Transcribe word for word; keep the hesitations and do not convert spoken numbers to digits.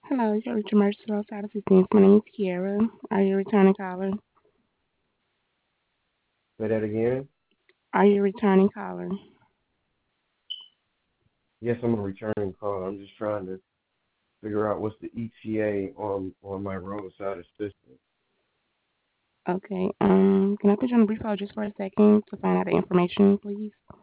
Hello, you're Richard Mercer outside assistance. My name is Kiara. Are you a returning caller? Say that again. Are you a returning caller? Yes, I'm a returning call. I'm just trying to figure out what's the E T A on on my roadside assistance. Okay. Um, can I put you on a brief hold just for a second to find out the information, please?